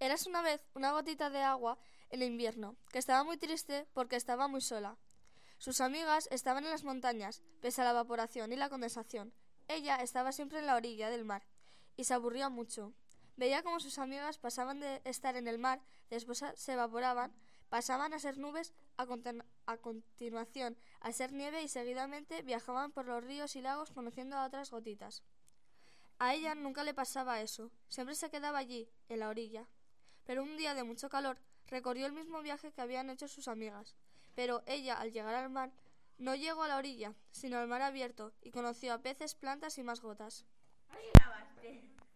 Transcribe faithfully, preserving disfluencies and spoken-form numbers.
Érase una vez una gotita de agua en invierno, que estaba muy triste porque estaba muy sola. Sus amigas estaban en las montañas, pese a la evaporación y la condensación. Ella estaba siempre en la orilla del mar, y se aburría mucho. Veía cómo sus amigas pasaban de estar en el mar, después se evaporaban, pasaban a ser nubes, a, continu- a continuación a ser nieve y seguidamente viajaban por los ríos y lagos conociendo a otras gotitas. A ella nunca le pasaba eso, siempre se quedaba allí, en la orilla. Pero un día de mucho calor recorrió el mismo viaje que habían hecho sus amigas. Pero ella, al llegar al mar, no llegó a la orilla, sino al mar abierto, y conoció a peces, plantas y más gotas. Ahí grabaste.